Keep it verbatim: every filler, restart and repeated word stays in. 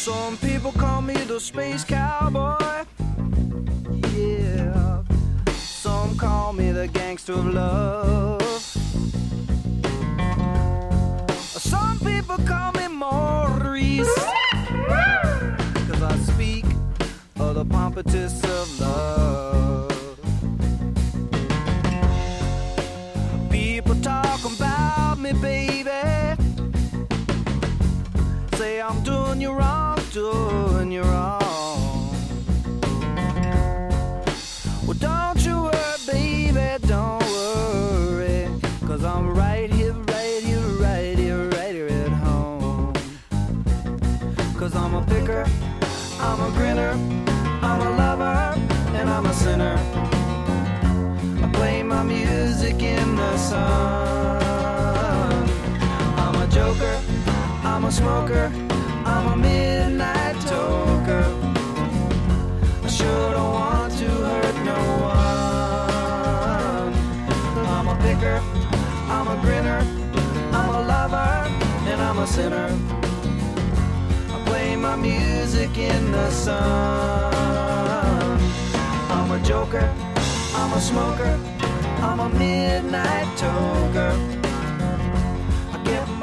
Some people call me the space cowboy. Yeah. Some call me the gangster of love. Some people call me Maurice, 'cause I speak of the pompatus of love. People talk about me, baby, say I'm doing you wrong, doing you wrong. Well, don't you worry, baby, don't worry, 'cause I'm right here, right here, right here, right here at home. 'Cause I'm a picker, I'm a grinner, I'm a lover, and I'm a sinner. I play my music in the sun. I'm a joker, I'm a smoker, I'm a midnight toker. I sure don't want to hurt no one. I'm a picker, I'm a grinner, I'm a lover, and I'm a sinner. I play my music in the sun. I'm a joker, I'm a smoker, I'm a midnight toker. I get